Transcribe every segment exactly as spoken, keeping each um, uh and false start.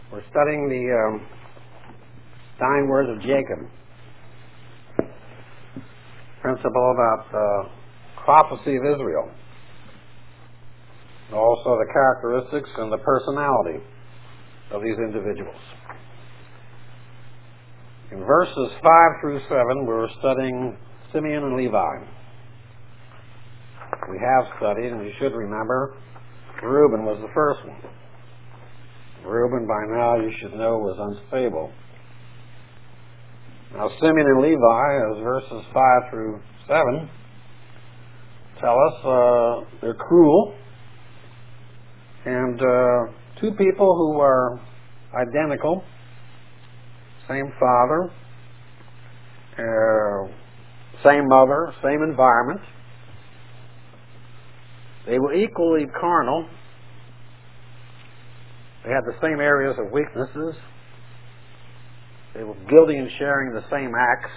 We're studying the um, dying words of Jacob. Principle about the prophecy of Israel. Also the characteristics and the personality of these individuals. In verses five through seven, we're studying Simeon and Levi. We have studied, and you should remember, Reuben was the first one. Reuben, by now, you should know, was unstable. Now, Simeon and Levi, as verses five through seven tell us, uh, they're cruel, and uh, two people who are identical, same father, uh, same mother, same environment. They were equally carnal. They had the same areas of weaknesses. They were guilty in sharing the same acts.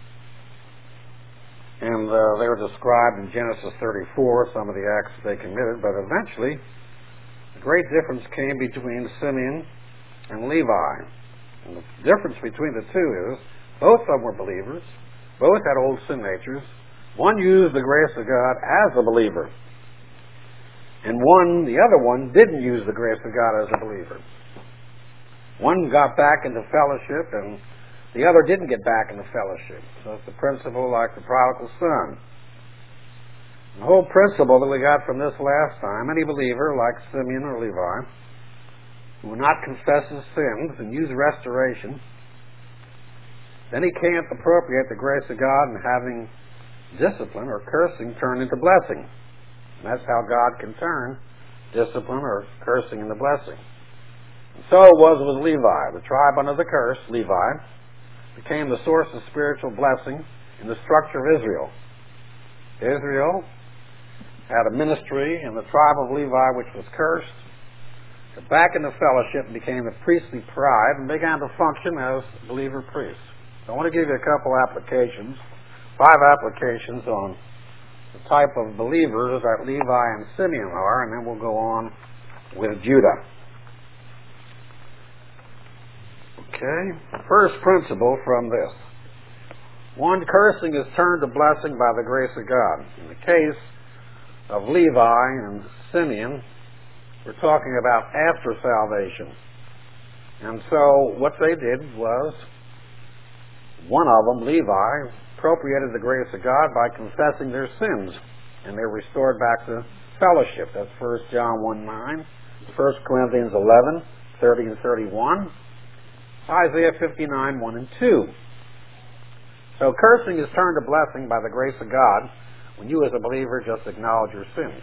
And uh, they were described in Genesis thirty-four, some of the acts they committed. But eventually, a great difference came between Simeon and Levi. And the difference between the two is both of them were believers. Both had old sin natures. One used the grace of God as a believer. And one, the other one, didn't use the grace of God as a believer. One got back into fellowship, and the other didn't get back into fellowship. So it's a principle like the prodigal son. The whole principle that we got from this last time, any believer like Simeon or Levi, who will not confess his sins and use restoration, then he can't appropriate the grace of God and having discipline or cursing turn into blessing. And that's how God can turn discipline or cursing into blessing. And so it was with Levi. The tribe under the curse, Levi, became the source of spiritual blessing in the structure of Israel. Israel had a ministry in the tribe of Levi which was cursed. Got back into fellowship and became a priestly tribe and began to function as believer priests. So I want to give you a couple applications, five applications on the type of believers that Levi and Simeon are, and then we'll go on with Judah. Okay, first principle from this. One, cursing is turned to blessing by the grace of God. In the case of Levi and Simeon, we're talking about after salvation. And so what they did was, one of them, Levi, appropriated the grace of God by confessing their sins, and they were restored back to fellowship. That's First John one nine, First Corinthians eleven, thirty and thirty-one, Isaiah fifty-nine, one and two. So cursing is turned to blessing by the grace of God when you as a believer just acknowledge your sins.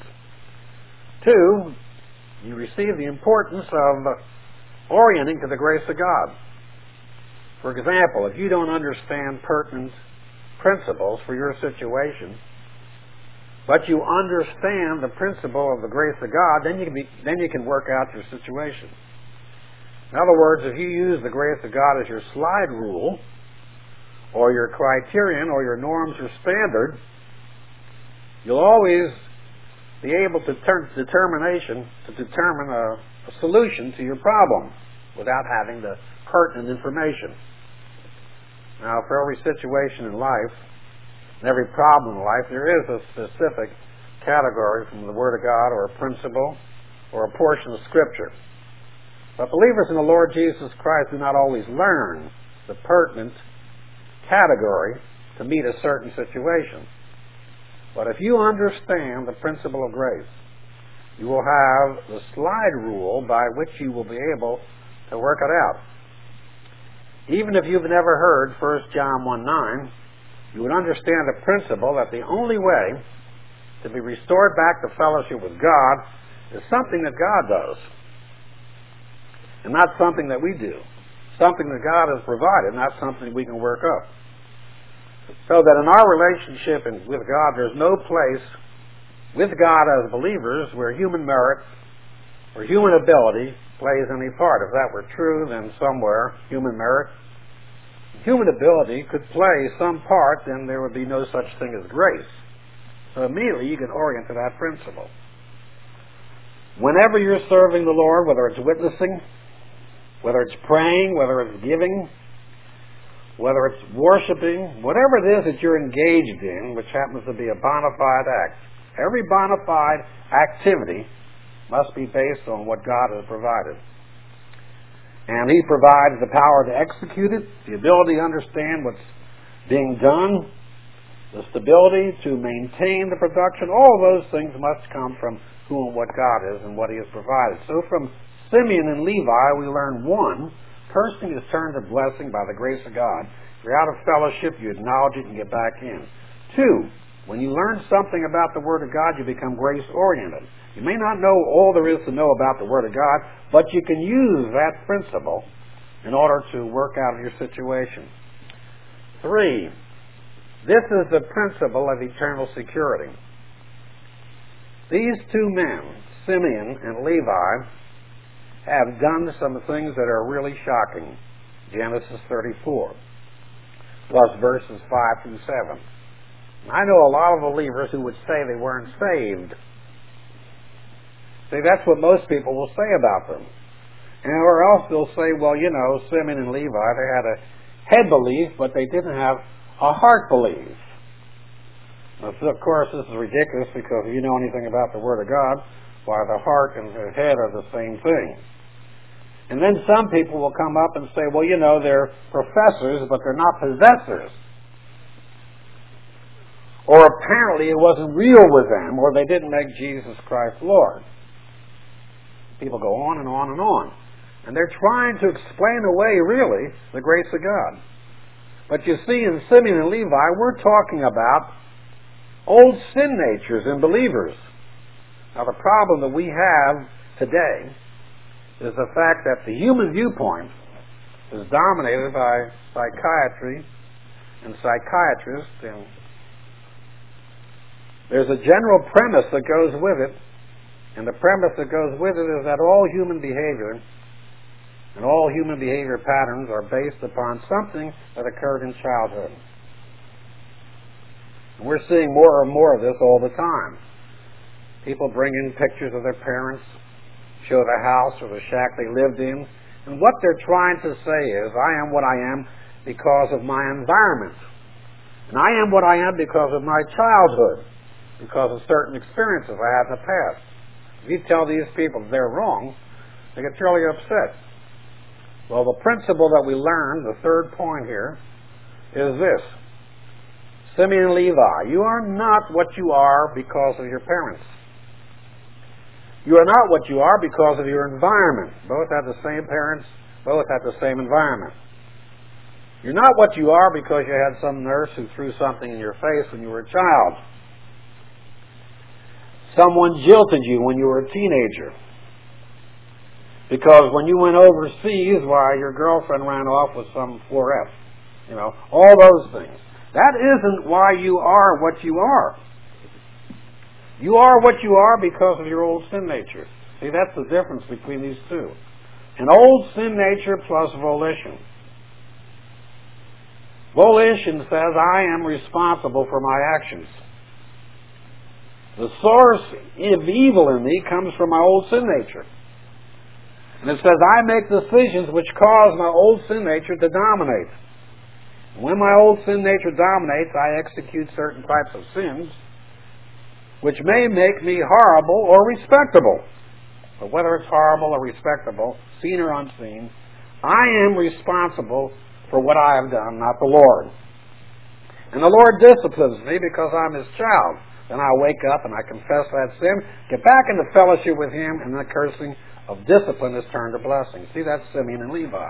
Two, you receive the importance of orienting to the grace of God. For example, if you don't understand pertinent principles for your situation, but you understand the principle of the grace of God, then you can be, then you can work out your situation. In other words, if you use the grace of God as your slide rule, or your criterion, or your norms or standard, you'll always be able to turn determination to determine a, a solution to your problem without having the pertinent information. Now, for every situation in life, and every problem in life, there is a specific category from the Word of God, or a principle, or a portion of Scripture. But believers in the Lord Jesus Christ do not always learn the pertinent category to meet a certain situation. But if you understand the principle of grace, you will have the slide rule by which you will be able to work it out. Even if you've never heard First John one nine, you would understand the principle that the only way to be restored back to fellowship with God is something that God does, and not something that we do. Something that God has provided, not something we can work up. So that in our relationship with God, there's no place with God as believers where human merit or human ability plays any part. If that were true, then somewhere human merit, human ability could play some part, then there would be no such thing as grace. So immediately you can orient to that principle. Whenever you're serving the Lord, whether it's witnessing, whether it's praying, whether it's giving, whether it's worshiping, whatever it is that you're engaged in, which happens to be a bona fide act. Every bona fide activity must be based on what God has provided. And He provides the power to execute it, the ability to understand what's being done, the stability to maintain the production. All those things must come from who and what God is and what He has provided. So from Simeon and Levi, we learn, one, cursing is turned to blessing by the grace of God. If you're out of fellowship, you acknowledge it and get back in. Two, when you learn something about the Word of God, you become grace-oriented. You may not know all there is to know about the Word of God, but you can use that principle in order to work out your situation. Three, this is the principle of eternal security. These two men, Simeon and Levi, have done some things that are really shocking. Genesis thirty-four, plus verses five through seven. I know a lot of believers who would say they weren't saved. See, that's what most people will say about them. And or else they'll say, well, you know, Simeon and Levi, they had a head belief, but they didn't have a heart belief. Now, of course, this is ridiculous, because if you know anything about the Word of God, why, the heart and the head are the same thing. And then some people will come up and say, well, you know, they're professors, but they're not possessors. Or apparently it wasn't real with them, or they didn't make Jesus Christ Lord. People go on and on and on. And they're trying to explain away, really, the grace of God. But you see, in Simeon and Levi, we're talking about old sin natures in believers. Now, the problem that we have today is the fact that the human viewpoint is dominated by psychiatry and psychiatrists, and there's a general premise that goes with it, and the premise that goes with it is that all human behavior and all human behavior patterns are based upon something that occurred in childhood. And we're seeing more and more of this all the time. People bring in pictures of their parents, show the house or the shack they lived in, and what they're trying to say is, I am what I am because of my environment. And I am what I am because of my childhood, because of certain experiences I had in the past. If you tell these people they're wrong, they get fairly upset. Well, the principle that we learned, the third point here, is this. Simeon and Levi, you are not what you are because of your parents. You are not what you are because of your environment. Both had the same parents, both had the same environment. You're not what you are because you had some nurse who threw something in your face when you were a child. Someone jilted you when you were a teenager. Because when you went overseas, why, your girlfriend ran off with some four F. You know, all those things. That isn't why you are what you are. You are what you are because of your old sin nature. See, that's the difference between these two. An old sin nature plus volition. Volition says, I am responsible for my actions. The source of evil in me comes from my old sin nature. And it says, I make decisions which cause my old sin nature to dominate. And when my old sin nature dominates, I execute certain types of sins which may make me horrible or respectable. But whether it's horrible or respectable, seen or unseen, I am responsible for what I have done, not the Lord. And the Lord disciplines me because I'm His child. Then I wake up and I confess that sin, get back into fellowship with Him, and the cursing of discipline is turned to blessing. See, that's Simeon and Levi.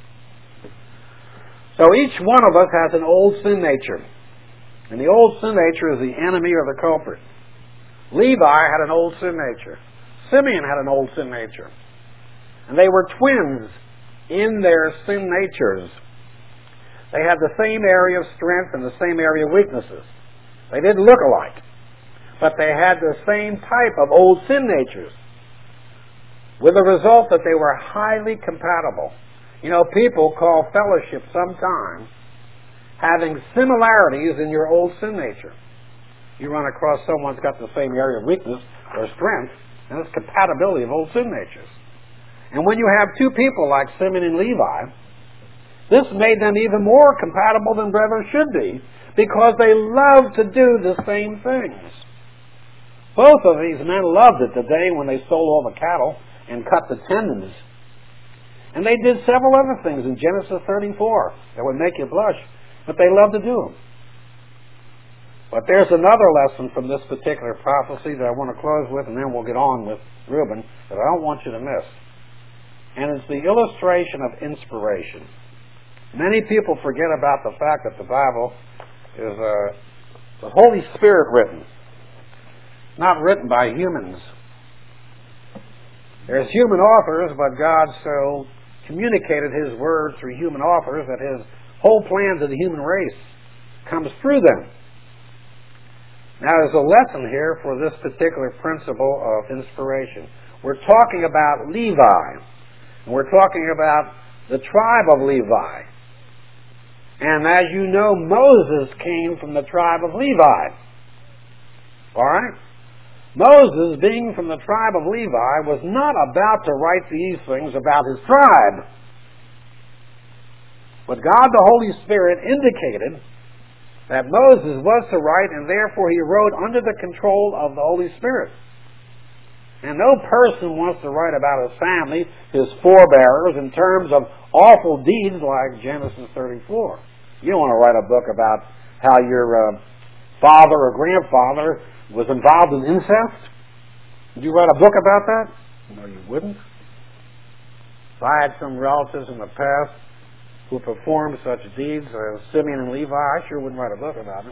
So each one of us has an old sin nature. And the old sin nature is the enemy or the culprit. Levi had an old sin nature. Simeon had an old sin nature. And they were twins in their sin natures. They had the same area of strength and the same area of weaknesses. They didn't look alike. But they had the same type of old sin natures, with the result that they were highly compatible. You know, people call fellowship sometimes having similarities in your old sin nature. You run across someone who's got the same area of weakness or strength, and it's compatibility of old sin natures. And when you have two people like Simeon and Levi, this made them even more compatible than brothers should be, because they loved to do the same things. Both of these men loved it the day when they stole all the cattle and cut the tendons. And they did several other things in Genesis thirty-four that would make you blush, but they loved to do them. But there's another lesson from this particular prophecy that I want to close with, and then we'll get on with Reuben, that I don't want you to miss. And it's the illustration of inspiration. Many people forget about the fact that the Bible is uh, the Holy Spirit written, not written by humans. There's human authors, but God so communicated His Word through human authors that His whole plan to the human race comes through them. Now, there's a lesson here for this particular principle of inspiration. We're talking about Levi. And we're talking about the tribe of Levi. And as you know, Moses came from the tribe of Levi. All right? Moses, being from the tribe of Levi, was not about to write these things about his tribe. But God the Holy Spirit indicated that Moses was to write, and therefore he wrote under the control of the Holy Spirit. And no person wants to write about his family, his forebears, in terms of awful deeds like Genesis thirty-four. You don't want to write a book about how your uh, father or grandfather was involved in incest. Would you write a book about that? No, you wouldn't. If I had some relatives in the past who performed such deeds as Simeon and Levi, I sure wouldn't write a book about it.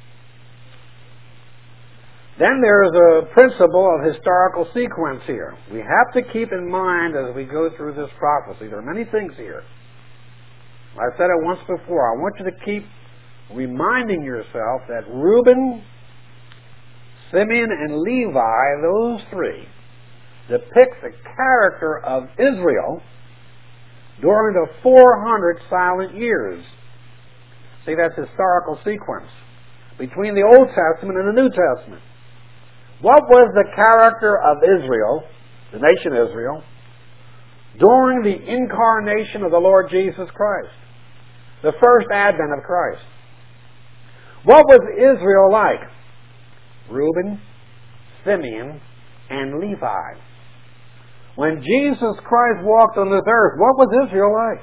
Then there's a principle of historical sequence here. We have to keep in mind as we go through this prophecy. There are many things here. I said it once before. I want you to keep reminding yourself that Reuben, Simeon, and Levi, those three, depict the character of Israel during the four hundred silent years. See, that's historical sequence between the Old Testament and the New Testament. What was the character of Israel, the nation Israel, during the incarnation of the Lord Jesus Christ, the first advent of Christ? What was Israel like? Reuben, Simeon, and Levi. When Jesus Christ walked on this earth, what was Israel like?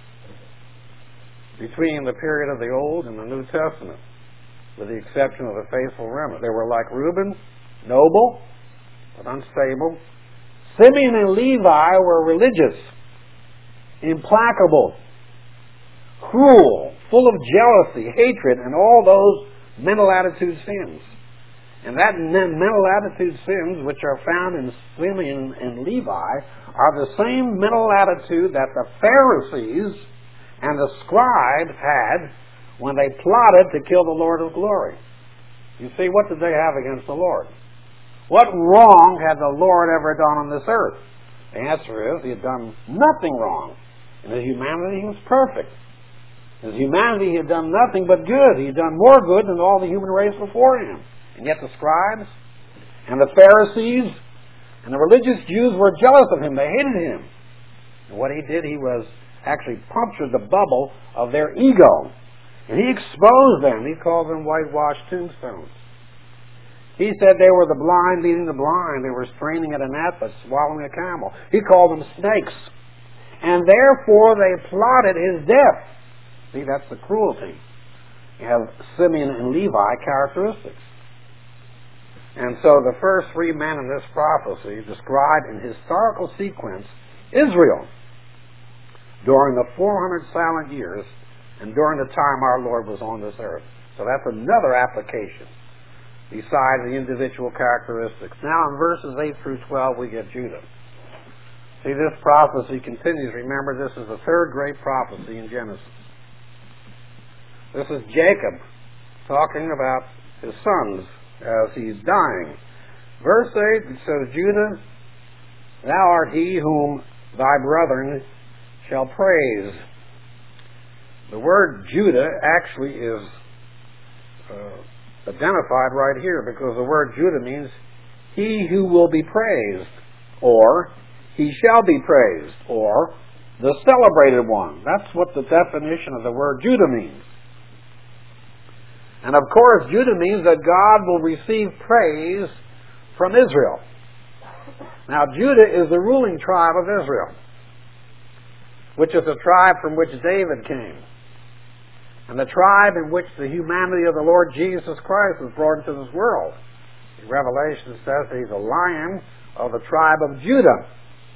Between the period of the Old and the New Testament, with the exception of the faithful remnant. They were like Reuben, noble, but unstable. Simeon and Levi were religious, implacable, cruel, full of jealousy, hatred, and all those mental attitude sins. And that mental attitude sins, which are found in Simeon and Levi, are the same mental attitude that the Pharisees and the scribes had when they plotted to kill the Lord of glory. You see, what did they have against the Lord? What wrong had the Lord ever done on this earth? The answer is, he had done nothing wrong. In his humanity, he was perfect. In his humanity, he had done nothing but good. He had done more good than all the human race before him. And yet the scribes and the Pharisees and the religious Jews were jealous of him. They hated him. And what he did, he was actually punctured the bubble of their ego. And he exposed them. He called them whitewashed tombstones. He said they were the blind leading the blind. They were straining at a gnat but swallowing a camel. He called them snakes. And therefore they plotted his death. See, that's the cruelty. You have Simeon and Levi characteristics. And so the first three men in this prophecy describe in historical sequence Israel during the four hundred silent years and during the time our Lord was on this earth. So that's another application besides the individual characteristics. Now in verses eight through twelve we get Judah. See, this prophecy continues. Remember, this is the third great prophecy in Genesis. This is Jacob talking about his sons as he's dying. Verse eight, it says, Judah, thou art he whom thy brethren shall praise. The word Judah actually is uh, identified right here, because the word Judah means he who will be praised, or he shall be praised, or the celebrated one. That's what the definition of the word Judah means. And of course, Judah means that God will receive praise from Israel. Now, Judah is the ruling tribe of Israel, which is the tribe from which David came, and the tribe in which the humanity of the Lord Jesus Christ was brought into this world. Revelation says that he's a lion of the tribe of Judah.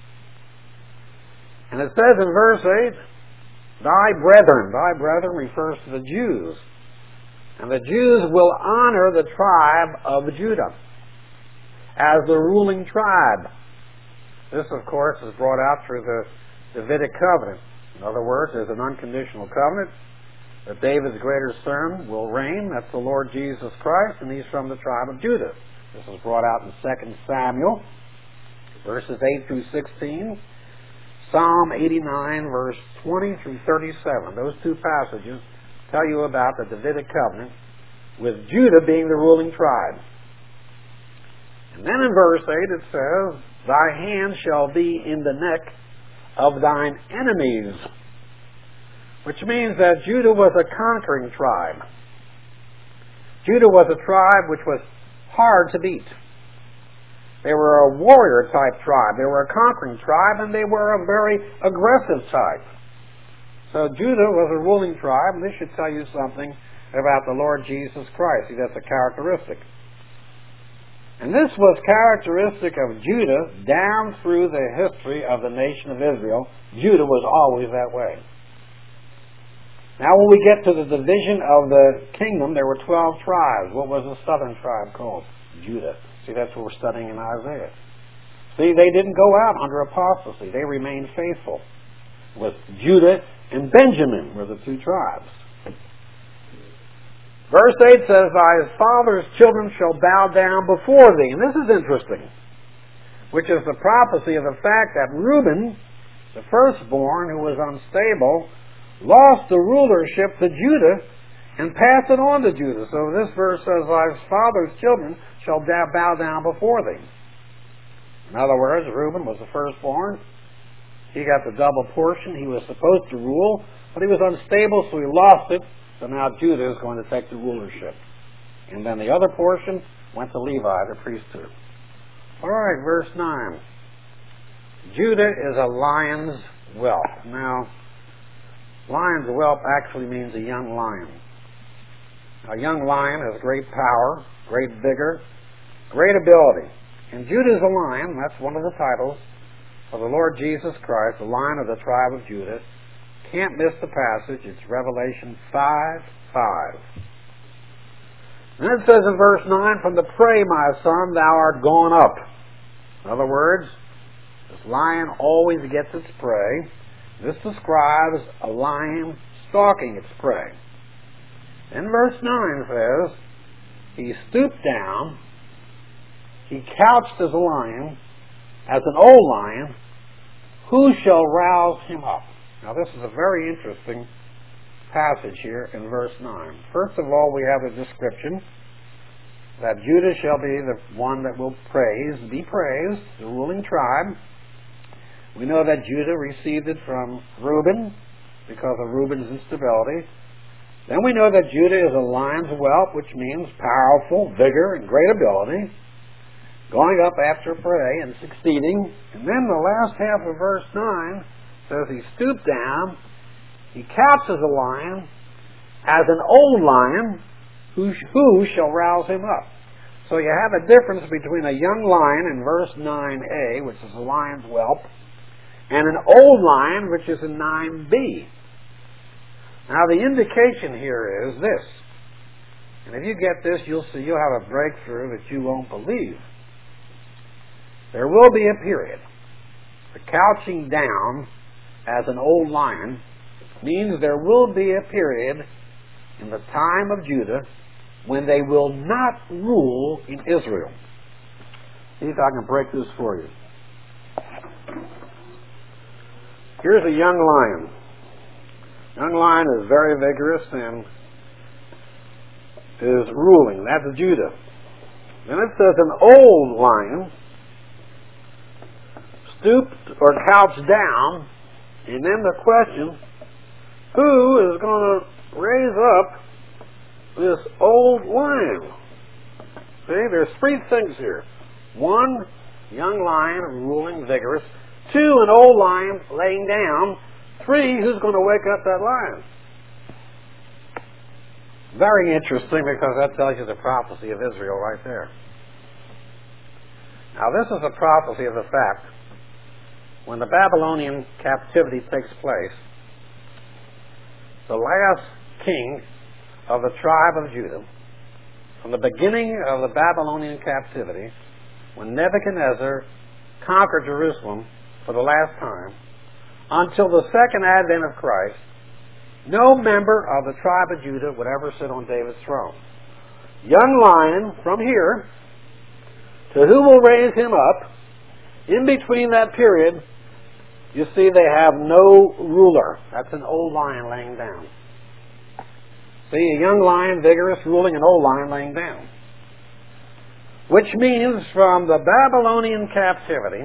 And it says in verse eight, thy brethren, thy brethren refers to the Jews. And the Jews will honor the tribe of Judah as the ruling tribe. This, of course, is brought out through the Davidic covenant. In other words, there's an unconditional covenant that David's greater son will reign. That's the Lord Jesus Christ, and he's from the tribe of Judah. This is brought out in Second Samuel, verses eight through sixteen. Psalm eighty-nine, verse twenty through thirty-seven. Those two passages tell you about the Davidic covenant, with Judah being the ruling tribe. And then in verse eight it says, thy hand shall be in the neck of thine enemies, which means that Judah was a conquering tribe. Judah was a tribe which was hard to beat. They were a warrior type tribe. They were a conquering tribe, and they were a very aggressive type. So Judah was a ruling tribe, and this should tell you something about the Lord Jesus Christ. See, that's a characteristic. And this was characteristic of Judah down through the history of the nation of Israel. Judah was always that way. Now when we get to the division of the kingdom, there were twelve tribes. What was the southern tribe called? Judah. See, that's what we're studying in Isaiah. See, they didn't go out under apostasy. They remained faithful. With Judah and Benjamin were the two tribes. Verse eight says, thy father's children shall bow down before thee. And this is interesting, which is the prophecy of the fact that Reuben, the firstborn, who was unstable, lost the rulership to Judah and passed it on to Judah. So this verse says, thy father's children shall bow down before thee. In other words, Reuben was the firstborn. He got the double portion. He was supposed to rule, but he was unstable, so he lost it. So now Judah is going to take the rulership. And then the other portion went to Levi, the priesthood. All right, verse nine. Judah is a lion's whelp. Now, lion's whelp actually means a young lion. A young lion has great power, great vigor, great ability. And Judah is a lion. That's one of the titles of the Lord Jesus Christ, the Lion of the tribe of Judah. Can't miss the passage. It's Revelation five five. And it says in verse nine, from the prey, my son, thou art gone up. In other words, this lion always gets its prey. This describes a lion stalking its prey. Then verse nine says, he stooped down, he couched as a lion, as an old lion, who shall rouse him up? Now this is a very interesting passage here in verse nine. First of all, we have a description that Judah shall be the one that will praise, be praised, the ruling tribe. We know that Judah received it from Reuben because of Reuben's instability. Then we know that Judah is a lion's whelp, which means powerful, vigor, and great ability, going up after prey and succeeding. And then the last half of verse nine says he stooped down, he couched as a lion, as an old lion, who, who shall rouse him up? So you have a difference between a young lion in verse nine a, which is a lion's whelp, and an old lion, which is in nine b. Now the indication here is this, and if you get this, you'll see you'll have a breakthrough that you won't believe. There will be a period. The couching down as an old lion means there will be a period in the time of Judah when they will not rule in Israel. See if I can break this for you. Here's a young lion. Young lion is very vigorous and is ruling. That's Judah. Then it says an old lion stooped or couched down, and then the question, who is going to raise up this old lion? See, there's three things here. One, young lion, ruling, vigorous. Two, an old lion laying down. Three, who's going to wake up that lion? Very interesting, because that tells you the prophecy of Israel right there. Now, this is a prophecy of the fact when the Babylonian captivity takes place, the last king of the tribe of Judah, from the beginning of the Babylonian captivity, when Nebuchadnezzar conquered Jerusalem for the last time, until the second advent of Christ, no member of the tribe of Judah would ever sit on David's throne. Young lion from here, to who will raise him up, in between that period, you see they have no ruler. That's an old lion laying down. See, a young lion, vigorous, ruling, an old lion laying down. Which means from the Babylonian captivity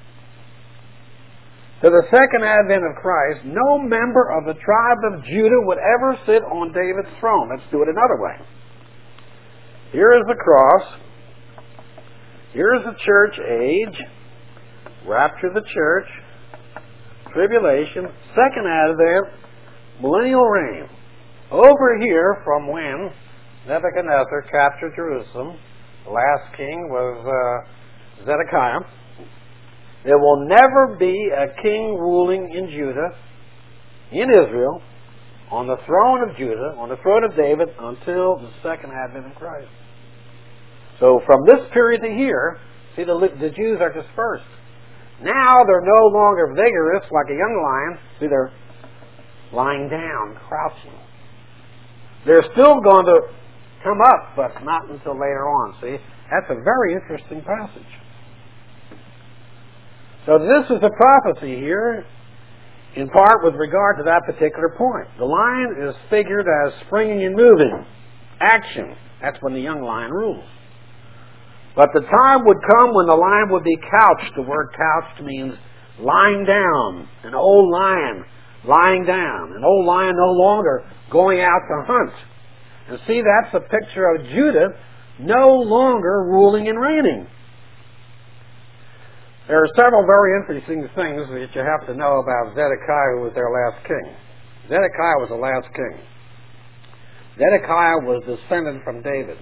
to the second advent of Christ, no member of the tribe of Judah would ever sit on David's throne. Let's do it another way. Here is the cross. Here is the church age. Rapture of the church. Tribulation. Second advent. Millennial reign. Over here, from when Nebuchadnezzar captured Jerusalem, the last king was uh, Zedekiah. There will never be a king ruling in Judah, in Israel, on the throne of Judah, on the throne of David, until the second advent of Christ. So from this period to here, see, the, the Jews are dispersed. Now they're no longer vigorous like a young lion. See, they're lying down, crouching. They're still going to come up, but not until later on. See, that's a very interesting passage. So this is a prophecy here, in part with regard to that particular point. The lion is figured as springing and moving. Action. That's when the young lion rules. But the time would come when the lion would be couched. The word couched means lying down. An old lion lying down. An old lion no longer going out to hunt. And see, that's a picture of Judah no longer ruling and reigning. There are several very interesting things that you have to know about Zedekiah, who was their last king. Zedekiah was the last king. Zedekiah was descended from David.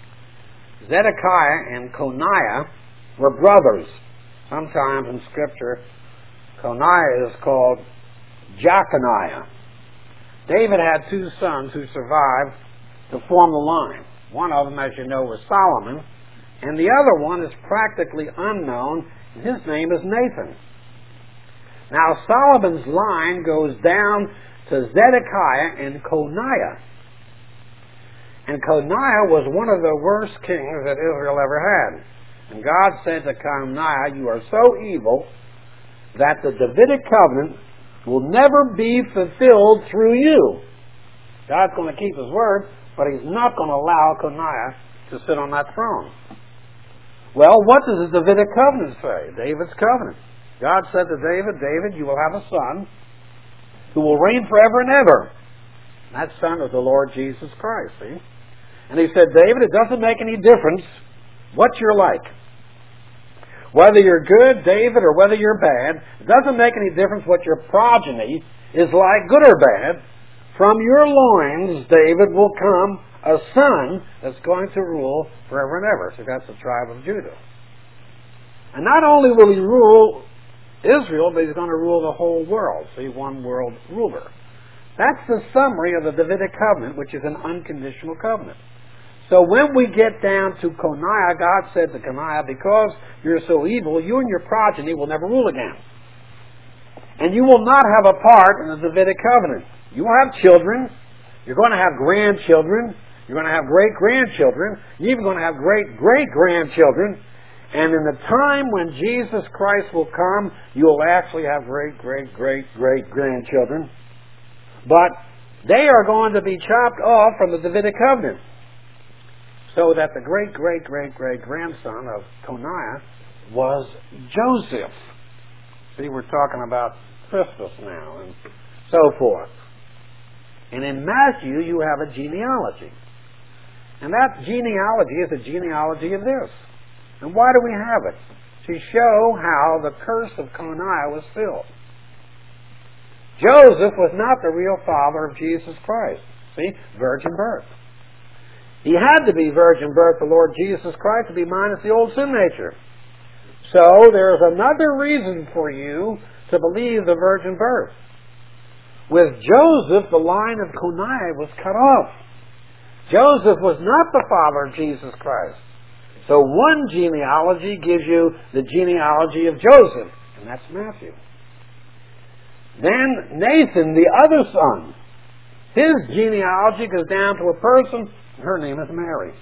Zedekiah and Coniah were brothers. Sometimes in Scripture, Coniah is called Jeconiah. David had two sons who survived to form the line. One of them, as you know, was Solomon, and the other one is practically unknown. His name is Nathan. Now, Solomon's line goes down to Zedekiah and Coniah. And Coniah was one of the worst kings that Israel ever had. And God said to Coniah, "You are so evil that the Davidic covenant will never be fulfilled through you." God's going to keep His word, but He's not going to allow Coniah to sit on that throne. Well, what does the Davidic covenant say? David's covenant. God said to David, "David, you will have a son who will reign forever and ever." And that son is the Lord Jesus Christ, see? And He said, "David, it doesn't make any difference what you're like. Whether you're good, David, or whether you're bad, it doesn't make any difference what your progeny is like, good or bad. From your loins, David, will come a son that's going to rule forever and ever." So that's the tribe of Judah. And not only will he rule Israel, but he's going to rule the whole world. See, one world ruler. That's the summary of the Davidic covenant, which is an unconditional covenant. So when we get down to Coniah, God said to Coniah, "Because you're so evil, you and your progeny will never rule again. And you will not have a part in the Davidic covenant. You will have children. You're going to have grandchildren. You're going to have great-grandchildren. You're even going to have great-great-grandchildren. And in the time when Jesus Christ will come, you will actually have great-great-great-great-grandchildren. But they are going to be chopped off from the Davidic covenant. So that the great-great-great-great-grandson of Coniah was Joseph. see, we're talking about Christmas now and so forth. And in Matthew, you have a genealogy. And that genealogy is a genealogy of this. And why do we have it? To show how the curse of Coniah was filled. Joseph was not the real father of Jesus Christ. See? Virgin birth. He had to be virgin birth, the Lord Jesus Christ, to be minus the old sin nature. So there's another reason for you to believe the virgin birth. With Joseph, the line of Coniah was cut off. Joseph was not the father of Jesus Christ. So one genealogy gives you the genealogy of Joseph, and that's Matthew. Then Nathan, the other son, his genealogy goes down to a person, and her name is Mary,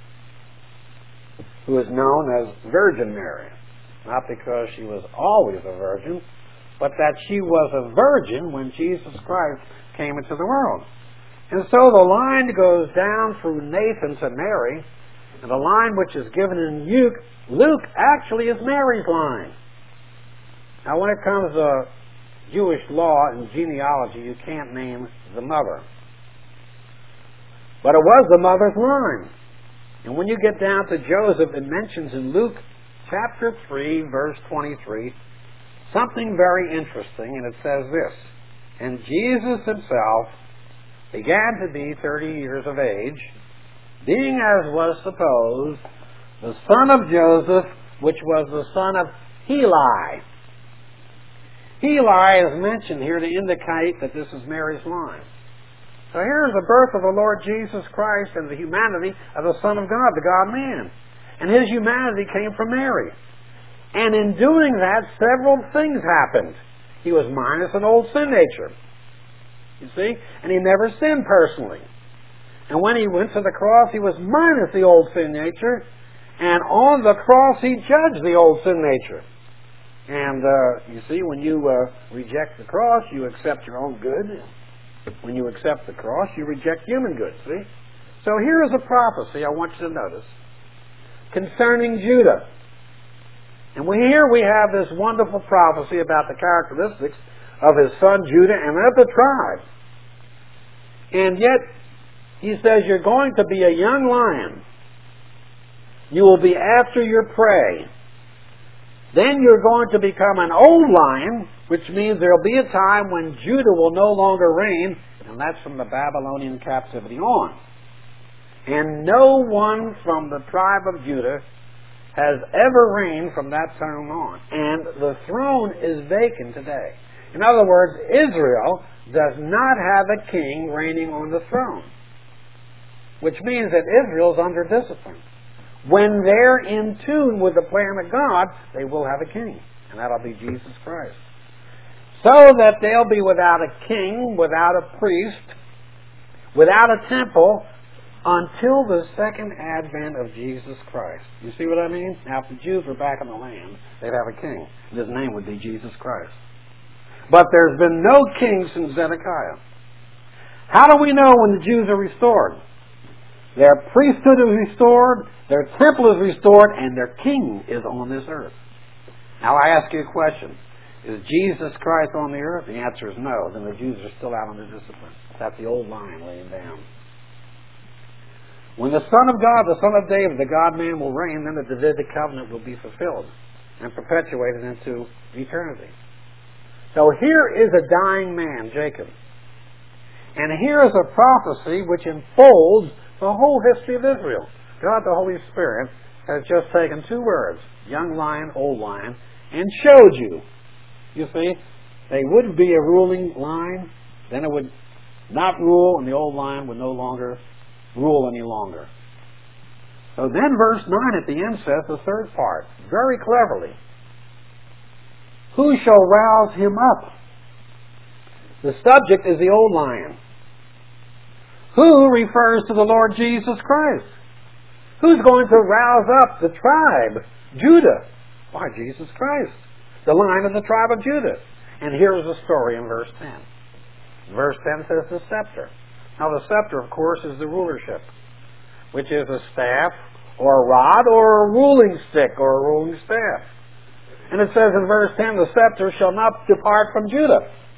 who is known as Virgin Mary. Not because she was always a virgin, but that she was a virgin when Jesus Christ came into the world. And so the line goes down through Nathan to Mary, and the line which is given in Luke, Luke actually is Mary's line. Now when it comes to Jewish law and genealogy, you can't name the mother. But it was the mother's line. And when you get down to Joseph, it mentions in Luke chapter three, verse twenty-three, something very interesting, and it says this: "And Jesus himself began to be thirty years of age, being, as was supposed, the son of Joseph, which was the son of Heli." Heli is mentioned here to indicate that this is Mary's line. So here's the birth of the Lord Jesus Christ and the humanity of the Son of God, the God-man. And his humanity came from Mary. And in doing that, several things happened. He was minus an old sin nature. You see? And he never sinned personally. And when he went to the cross, he was minus the old sin nature. And on the cross, he judged the old sin nature. And uh, you see, when you uh, reject the cross, you accept your own good. When you accept the cross, you reject human good, see? So here is a prophecy I want you to notice concerning Judah. And we, here we have this wonderful prophecy about the characteristics of his son Judah and of the tribe. And yet, he says, you're going to be a young lion. You will be after your prey. Then you're going to become an old lion, which means there will be a time when Judah will no longer reign, and that's from the Babylonian captivity on. And no one from the tribe of Judah has ever reigned from that time on. And the throne is vacant today. In other words, Israel does not have a king reigning on the throne, which means that Israel is under discipline. When they're in tune with the plan of God, they will have a king, and that'll be Jesus Christ. So that they'll be without a king, without a priest, without a temple, until the second advent of Jesus Christ. You see what I mean? Now, if the Jews were back in the land, they'd have a king, and his name would be Jesus Christ. But there's been no king since Zedekiah. How do we know when the Jews are restored? Their priesthood is restored, their temple is restored, and their king is on this earth. Now I ask you a question. Is Jesus Christ on the earth? The answer is no. Then the Jews are still out under discipline. That's the old line laying down. When the Son of God, the Son of David, the God-man will reign, then the Davidic covenant will be fulfilled and perpetuated into eternity. So here is a dying man, Jacob. And here is a prophecy which enfolds the whole history of Israel. God the Holy Spirit has just taken two words, young lion, old lion, and showed you. You see, they would be a ruling line, then it would not rule, and the old lion would no longer rule any longer. So then verse nine at the end says the third part, very cleverly. Who shall rouse him up? The subject is the old lion. Who refers to the Lord Jesus Christ? Who's going to rouse up the tribe? Judah. Why, Jesus Christ. The line of the tribe of Judah. And here's the story in verse ten. Verse ten says the scepter. Now the scepter, of course, is the rulership, which is a staff or a rod or a ruling stick or a ruling staff. And it says in verse ten, the scepter shall not depart from Judah.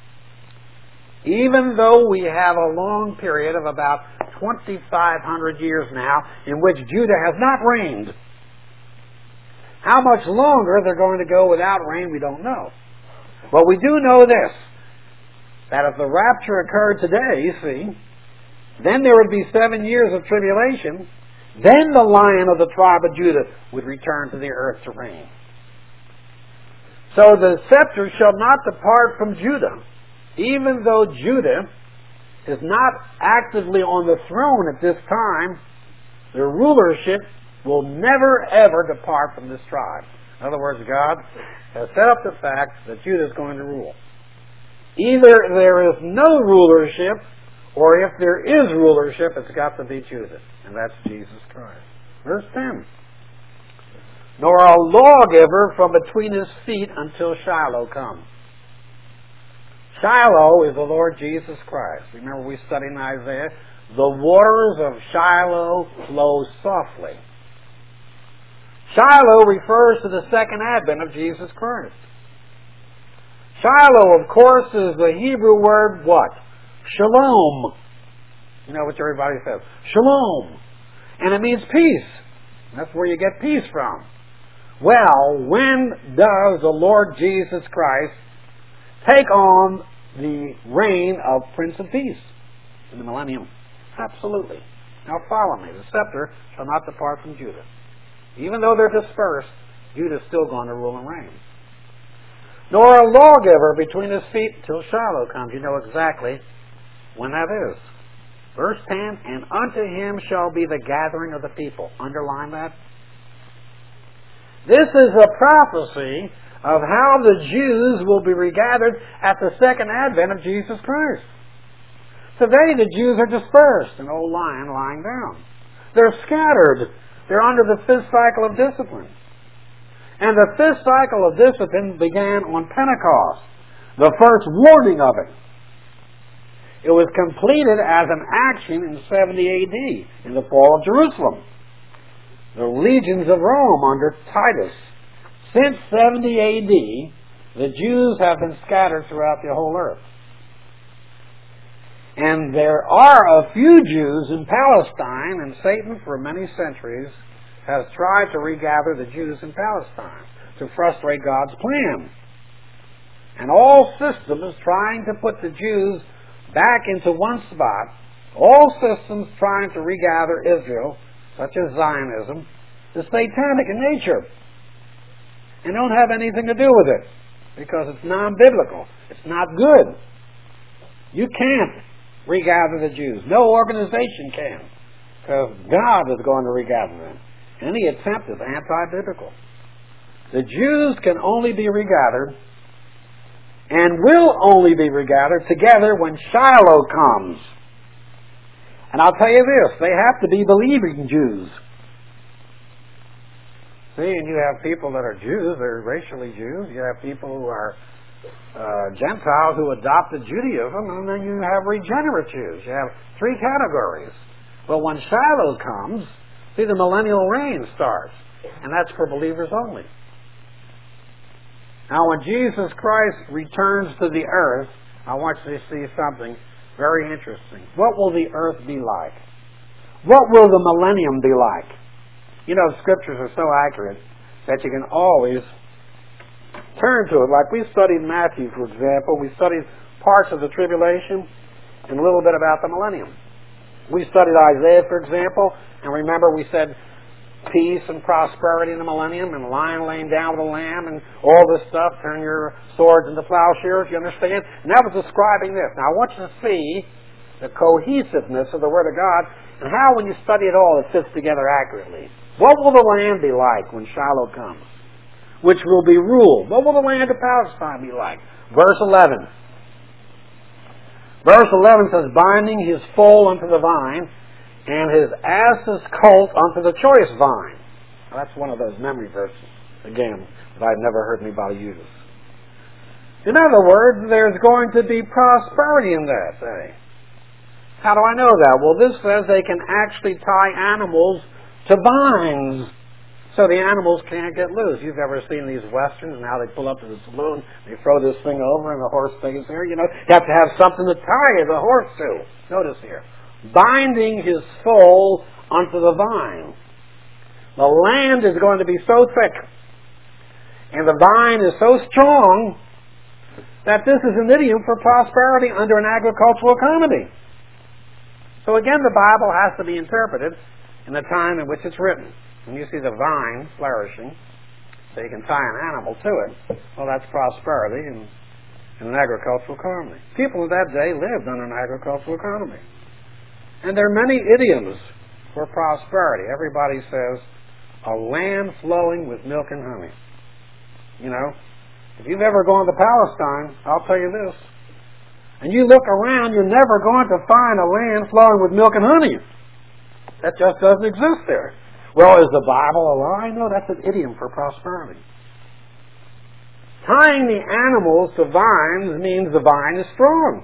Even though we have a long period of about twenty-five hundred years now in which Judah has not reigned. How much longer they're going to go without rain, we don't know. But we do know this, that if the rapture occurred today, you see, then there would be seven years of tribulation. Then the Lion of the tribe of Judah would return to the earth to reign. So the scepter shall not depart from Judah, even though Judah is not actively on the throne at this time. Their rulership will never ever depart from this tribe. In other words, God has set up the fact that Judah is going to rule. Either there is no rulership, or if there is rulership, it's got to be Judah. And that's Jesus Christ. Verse ten. Nor a lawgiver from between his feet until Shiloh come. Shiloh is the Lord Jesus Christ. Remember we studied in Isaiah? The waters of Shiloh flow softly. Shiloh refers to the second advent of Jesus Christ. Shiloh, of course, is the Hebrew word what? Shalom. You know what everybody says. Shalom. And it means peace. That's where you get peace from. Well, when does the Lord Jesus Christ take on the reign of Prince of Peace? In the millennium. Absolutely. Now follow me. The scepter shall not depart from Judah. Even though they're dispersed, Judah is still going to rule and reign. Nor a lawgiver between his feet till Shiloh comes. You know exactly when that is. Verse ten, and unto him shall be the gathering of the people. Underline that. This is a prophecy of how the Jews will be regathered at the second advent of Jesus Christ. Today the Jews are dispersed, an old lion lying down. They're scattered. They're under the fifth cycle of discipline. And the fifth cycle of discipline began on Pentecost, the first warning of it. It was completed as an action in seventy A D, in the fall of Jerusalem. The legions of Rome under Titus. Since seventy A D, the Jews have been scattered throughout the whole earth. And there are a few Jews in Palestine, and Satan for many centuries has tried to regather the Jews in Palestine to frustrate God's plan. And all systems trying to put the Jews back into one spot, all systems trying to regather Israel, such as Zionism, is satanic in nature and don't have anything to do with it because it's non-biblical. It's not good. You can't regather the Jews. No organization can, because God is going to regather them. Any attempt is anti-biblical. The Jews can only be regathered and will only be regathered together when Shiloh comes. And I'll tell you this, they have to be believing Jews. See, and you have people that are Jews, they're racially Jews. You have people who are uh, Gentiles who adopted Judaism, and then you have regenerate Jews. You have three categories. But when Shiloh comes, see, the millennial reign starts, and that's for believers only. Now, when Jesus Christ returns to the earth, I want you to see something very interesting. What will the earth be like? What will the millennium be like? You know, the scriptures are so accurate that you can always turn to it. Like we studied Matthew, for example. We studied parts of the tribulation and a little bit about the millennium. We studied Isaiah, for example, and remember we said peace and prosperity in the millennium and the lion laying down with the lamb and all this stuff, turn your swords into plowshares, you understand? And that was describing this. Now I want you to see the cohesiveness of the Word of God and how when you study it all it fits together accurately. What will the land be like when Shiloh comes? Which will be ruled. What will the land of Palestine be like? Verse eleven. Verse eleven says, binding his foal unto the vine, and his ass's colt unto the choice vine. Now, that's one of those memory verses, again, that I've never heard anybody use. In other words, there's going to be prosperity in that, eh? How do I know that? Well, this says they can actually tie animals to vines. So the animals can't get loose. You've ever seen these westerns and how they pull up to the saloon, they throw this thing over and the horse stays there. You know, you have to have something to tie the horse to. Notice here. Binding his soul unto the vine. The land is going to be so thick and the vine is so strong that this is an idiom for prosperity under an agricultural economy. So again, the Bible has to be interpreted in the time in which it's written. When you see the vine flourishing, so you can tie an animal to it, well, that's prosperity in, in an agricultural economy. People of that day lived under an agricultural economy. And there are many idioms for prosperity. Everybody says, a land flowing with milk and honey. You know, if you've ever gone to Palestine, I'll tell you this, and you look around, you're never going to find a land flowing with milk and honey. That just doesn't exist there. Well, is the Bible a lie? No, that's an idiom for prosperity. Tying the animals to vines means the vine is strong.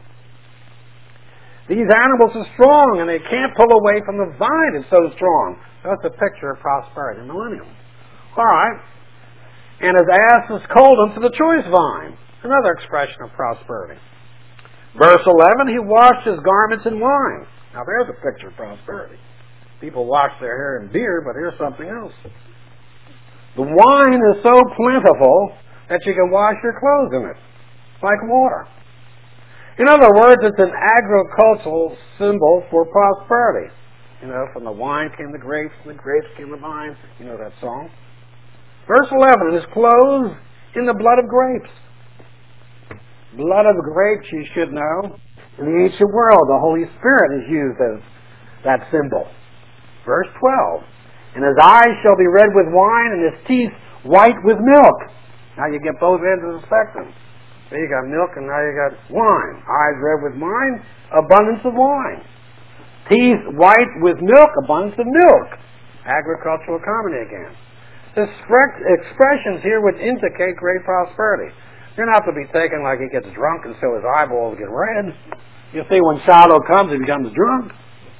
These animals are strong and they can't pull away from the vine. It's so strong. That's a picture of prosperity in the millennium. All right. And his ass is cold unto the choice vine. Another expression of prosperity. Verse eleven, he washed his garments in wine. Now there's a picture of prosperity. People wash their hair in beer, but here's something else. The wine is so plentiful that you can wash your clothes in it, like water. In other words, it's an agricultural symbol for prosperity. You know, from the wine came the grapes, from the grapes came the vine. You know that song. Verse eleven, is clothed in the blood of grapes. Blood of grapes, you should know. In the ancient world, the Holy Spirit is used as that symbol. Verse twelve, and his eyes shall be red with wine, and his teeth white with milk. Now you get both ends of the spectrum. So you got milk, and now you got wine. Eyes red with wine, abundance of wine. Teeth white with milk, abundance of milk. Agricultural economy again. The expressions here would indicate great prosperity. They're not to be taken like he gets drunk and so his eyeballs get red. You see, when Shiloh comes, he becomes drunk.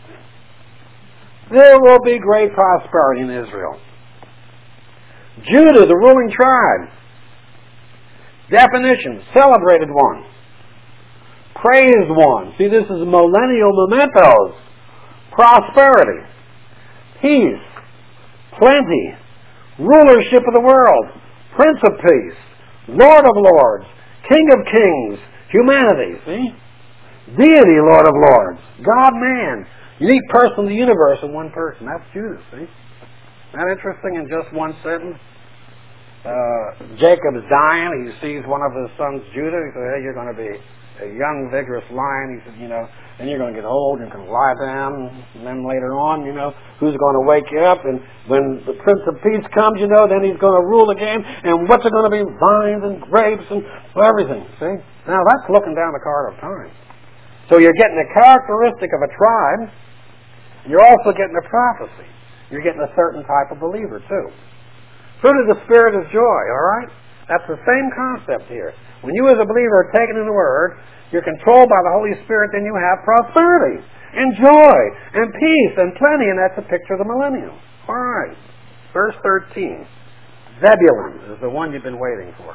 There will be great prosperity in Israel. Judah, the ruling tribe. Definition, celebrated one. Praised one. See, this is millennial mementos. Prosperity. Peace. Plenty. Rulership of the world. Prince of Peace. Lord of Lords. King of Kings. Humanity. See? Deity, Lord of Lords. God-man. Unique person in the universe in one person. That's Judah, see? Isn't that interesting in just one sentence? Uh, Jacob's dying. He sees one of his sons, Judah. He says, hey, you're going to be a young, vigorous lion. He said, you know, then you're going to get old and you can lie down. And then later on, you know, who's going to wake you up? And when the Prince of Peace comes, you know, then he's going to rule again. And what's it going to be? Vines and grapes and everything, see? Now, that's looking down the card of time. So you're getting a characteristic of a tribe. You're also getting a prophecy. You're getting a certain type of believer, too. Fruit of the Spirit is joy, all right? That's the same concept here. When you as a believer are taken in the Word, you're controlled by the Holy Spirit, then you have prosperity and joy and peace and plenty, and that's a picture of the millennium. All right. Verse thirteen. Zebulun is the one you've been waiting for.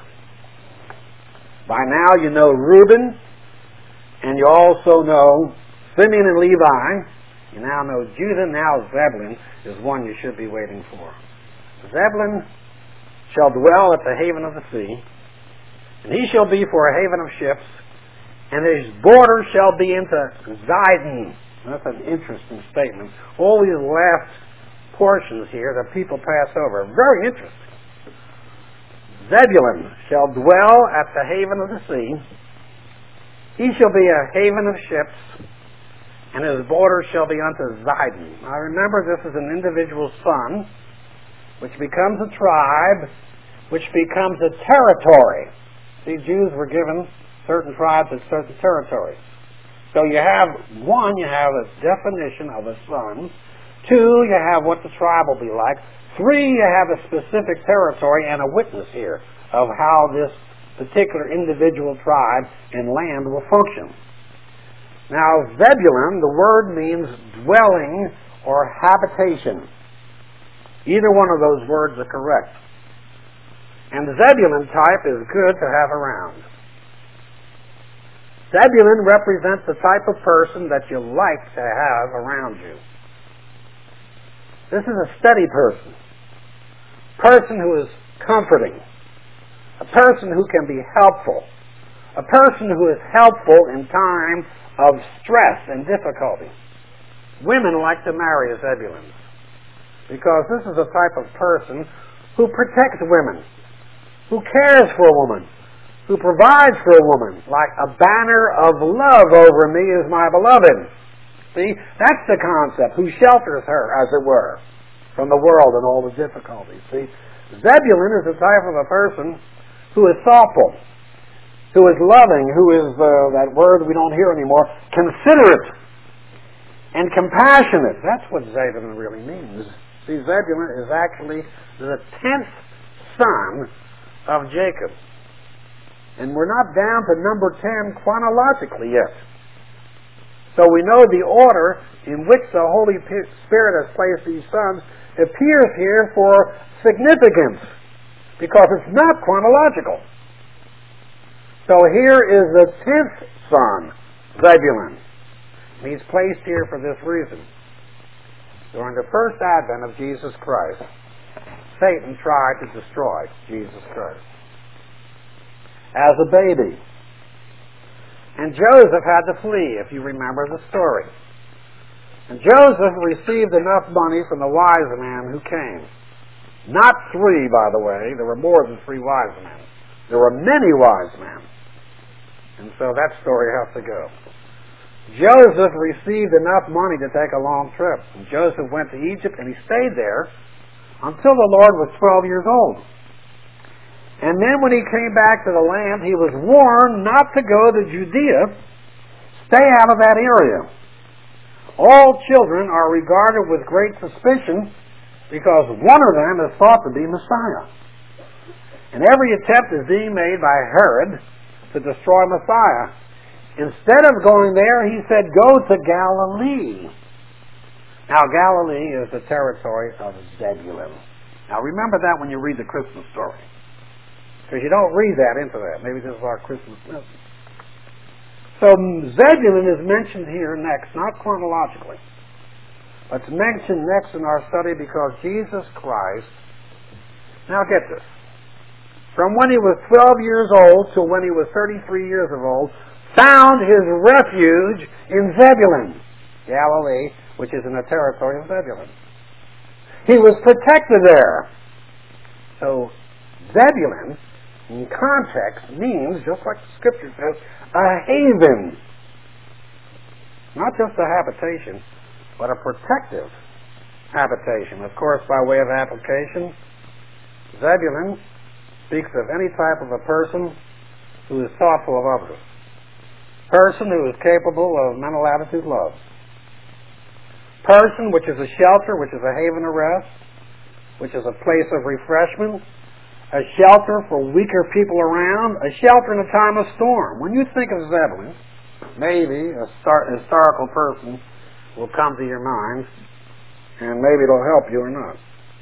By now you know Reuben, and you also know Simeon and Levi. You now know Judah, now Zebulun is one you should be waiting for. Zebulun shall dwell at the haven of the sea, and he shall be for a haven of ships, and his border shall be into Zidon. That's an interesting statement. All these last portions here that people pass over are very interesting. Zebulun shall dwell at the haven of the sea. He shall be a haven of ships, and his border shall be unto Zidon. Now remember, this is an individual son, which becomes a tribe, which becomes a territory. See, Jews were given certain tribes and certain territories. So you have, one, you have a definition of a son. Two, you have what the tribe will be like. Three, you have a specific territory and a witness here of how this particular individual tribe and land will function. Now, Zebulun, the word means dwelling or habitation. Either one of those words are correct. And the Zebulun type is good to have around. Zebulun represents the type of person that you like to have around you. This is a steady person. A person who is comforting. A person who can be helpful. A person who is helpful in time of stress and difficulty. Women like to marry a Zebulun because this is a type of person who protects women, who cares for a woman, who provides for a woman, like a banner of love over me is my beloved. See, that's the concept, who shelters her, as it were, from the world and all the difficulties. See, Zebulun is the type of a person who is thoughtful, who is loving, who is, uh, that word we don't hear anymore, considerate and compassionate. That's what Zebulun really means. See, Zebulun is actually the tenth son of Jacob. And we're not down to number ten chronologically yet. So we know the order in which the Holy Spirit has placed these sons appears here for significance, because it's not chronological. So here is the tenth son, Zebulun. And he's placed here for this reason. During the first advent of Jesus Christ, Satan tried to destroy Jesus Christ as a baby. And Joseph had to flee, if you remember the story. And Joseph received enough money from the wise man who came. Not three, by the way. There were more than three wise men. There were many wise men. And so that story has to go. Joseph received enough money to take a long trip. And Joseph went to Egypt and he stayed there until the Lord was twelve years old. And then when he came back to the land, he was warned not to go to Judea. Stay out of that area. All children are regarded with great suspicion because one of them is thought to be Messiah. And every attempt is being made by Herod to destroy Messiah. Instead of going there, he said, go to Galilee. Now, Galilee is the territory of Zebulun. Now, remember that when you read the Christmas story. Because you don't read that into that. Maybe this is our Christmas message. So Zebulun is mentioned here next, not chronologically. But it's mentioned next in our study because Jesus Christ, now get this, from when he was twelve years old to when he was thirty-three years of old, found his refuge in Zebulun, Galilee, which is in the territory of Zebulun. He was protected there. So Zebulun, in context, means, just like the Scripture says, a haven. Not just a habitation, but a protective habitation. Of course, by way of application, Zebulun speaks of any type of a person who is thoughtful of others. Person who is capable of mental attitude love. Person which is a shelter, which is a haven of rest, which is a place of refreshment, a shelter for weaker people around, a shelter in a time of storm. When you think of Zebulun, maybe a star- historical person will come to your mind, and maybe it'll help you or not.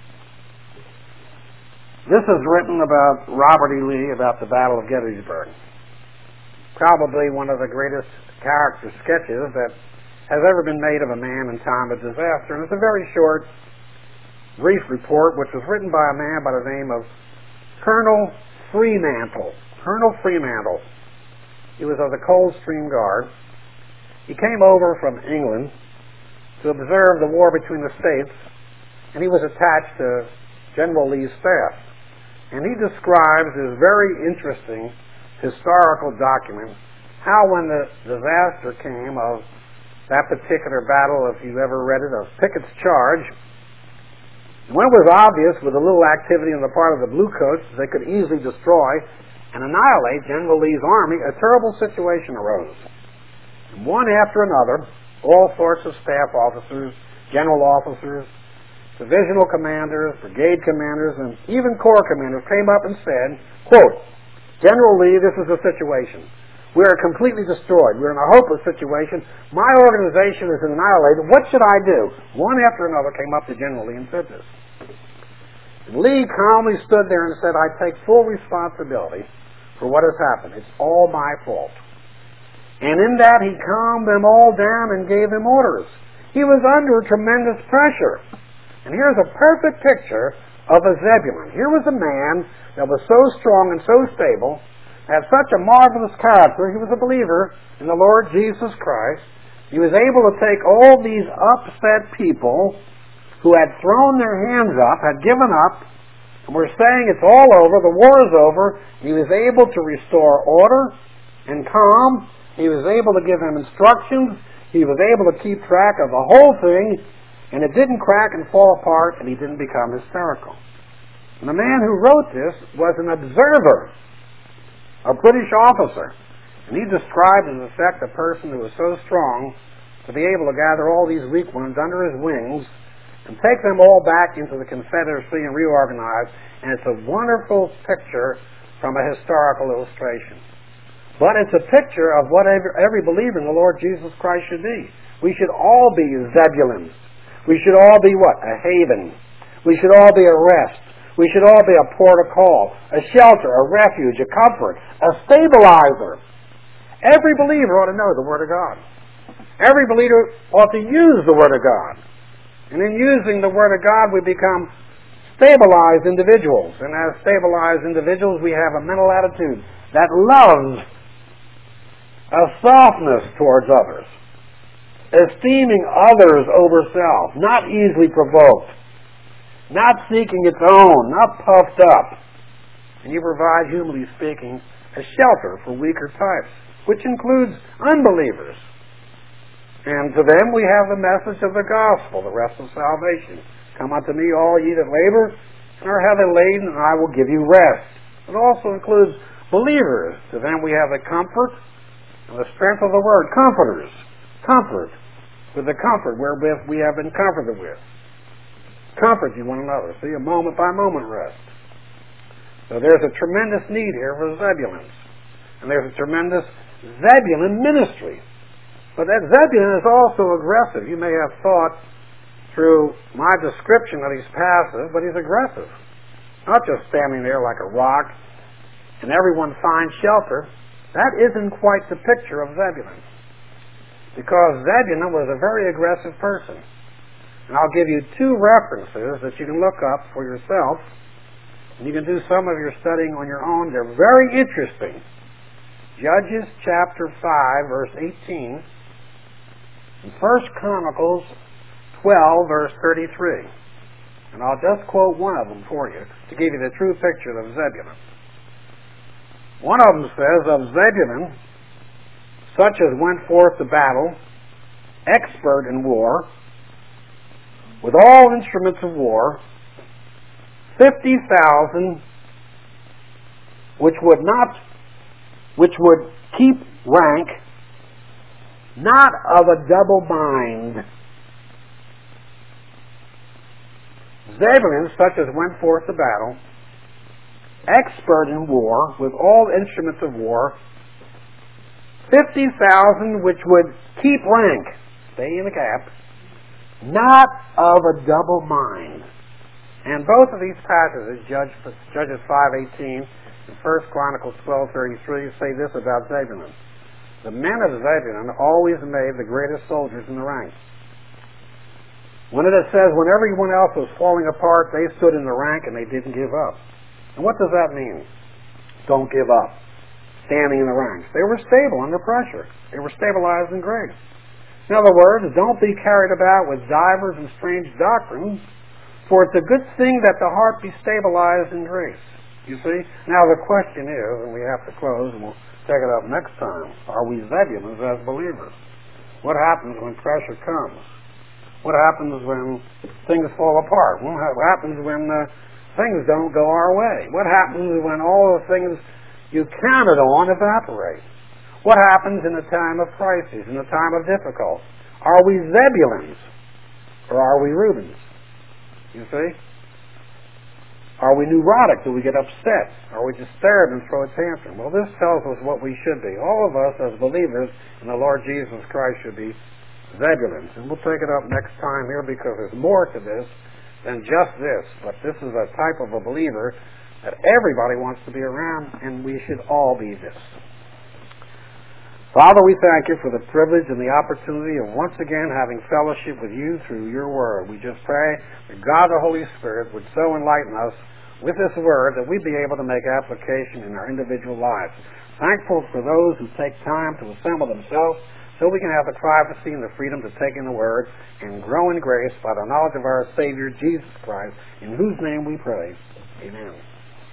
This is written about Robert E. Lee, about the Battle of Gettysburg. Probably one of the greatest character sketches that has ever been made of a man in time of disaster. And it's a very short, brief report, which was written by a man by the name of Colonel Fremantle. Colonel Fremantle. He was of the Coldstream Guard. He came over from England to observe the war between the states, and he was attached to General Lee's staff. And he describes this very interesting historical document, how when the disaster came of that particular battle, if you've ever read it, of Pickett's Charge, when it was obvious with a little activity on the part of the Bluecoats, they could easily destroy and annihilate General Lee's army, a terrible situation arose. And one after another, all sorts of staff officers, general officers, divisional commanders, brigade commanders, and even corps commanders came up and said, quote, General Lee, this is the situation. We are completely destroyed. We're in a hopeless situation. My organization is annihilated. What should I do? One after another came up to General Lee and said this. And Lee calmly stood there and said, I take full responsibility for what has happened. It's all my fault. And in that, he calmed them all down and gave them orders. He was under tremendous pressure. And here's a perfect picture of a Zebulun. Here was a man that was so strong and so stable, had such a marvelous character. He was a believer in the Lord Jesus Christ. He was able to take all these upset people who had thrown their hands up, had given up, and were saying it's all over, the war is over. He was able to restore order and calm. He was able to give them instructions. He was able to keep track of the whole thing, and it didn't crack and fall apart, and he didn't become hysterical. And the man who wrote this was an observer, a British officer. And he described in effect a person who was so strong to be able to gather all these weak ones under his wings and take them all back into the Confederacy and reorganize. And it's a wonderful picture from a historical illustration. But it's a picture of what every, every believer in the Lord Jesus Christ should be. We should all be Zebulons. We should all be what? A haven. We should all be a rest. We should all be a port of call, a shelter, a refuge, a comfort, a stabilizer. Every believer ought to know the Word of God. Every believer ought to use the Word of God. And in using the Word of God, we become stabilized individuals. And as stabilized individuals, we have a mental attitude that loves a softness towards others, esteeming others over self, not easily provoked, not seeking its own, not puffed up. And you provide, humanly speaking, a shelter for weaker types, which includes unbelievers. And to them we have the message of the gospel, the rest of salvation. Come unto me, all ye that labor and are heavy laden, and I will give you rest. It also includes believers. To them we have the comfort and the strength of the word, comforters. Comfort, with the comfort wherewith we have been comforted with. Comfort you one another. See, a moment by moment rest. So there's a tremendous need here for Zebulons. And there's a tremendous Zebulun ministry. But that Zebulun is also aggressive. You may have thought through my description that he's passive, but he's aggressive. Not just standing there like a rock and everyone finds shelter. That isn't quite the picture of Zebulun. Because Zebulun was a very aggressive person. And I'll give you two references that you can look up for yourself. And you can do some of your studying on your own. They're very interesting. Judges chapter five, verse eighteen, and First Chronicles twelve, verse thirty-three. And I'll just quote one of them for you to give you the true picture of Zebulun. One of them says, of Zebulun, such as went forth to battle, expert in war, with all instruments of war, fifty thousand, which would not which would keep rank, not of a double mind. Zebulun, such as went forth to battle, expert in war, with all instruments of war, fifty thousand which would keep rank, stay in the gap, not of a double mind. And both of these passages, Judges five eighteen and First Chronicles twelve thirty-three, say this about Zebulun. The men of Zebulun always made the greatest soldiers in the ranks. When it says, when everyone else was falling apart, they stood in the rank and they didn't give up. And what does that mean? Don't give up. Standing in the ranks. They were stable under pressure. They were stabilized in grace. In other words, don't be carried about with divers and strange doctrines, for it's a good thing that the heart be stabilized in grace. You see? Now the question is, and we have to close, and we'll take it up next time, are we Zebulons as believers? What happens when pressure comes? What happens when things fall apart? What happens when uh, things don't go our way? What happens when all the things you counted on evaporate? What happens in a time of crisis, in a time of difficulty? Are we Zebulons or are we Reubens? You see? Are we neurotic? Do we get upset? Are we disturbed and throw a tantrum? Well, this tells us what we should be. All of us as believers in the Lord Jesus Christ should be Zebulons. And we'll take it up next time here because there's more to this than just this, but this is a type of a believer that everybody wants to be around, and we should all be this. Father, we thank you for the privilege and the opportunity of once again having fellowship with you through your word. We just pray that God the Holy Spirit would so enlighten us with this word that we'd be able to make application in our individual lives. Thankful for those who take time to assemble themselves so we can have the privacy and the freedom to take in the word and grow in grace by the knowledge of our Savior, Jesus Christ, in whose name we pray. Amen.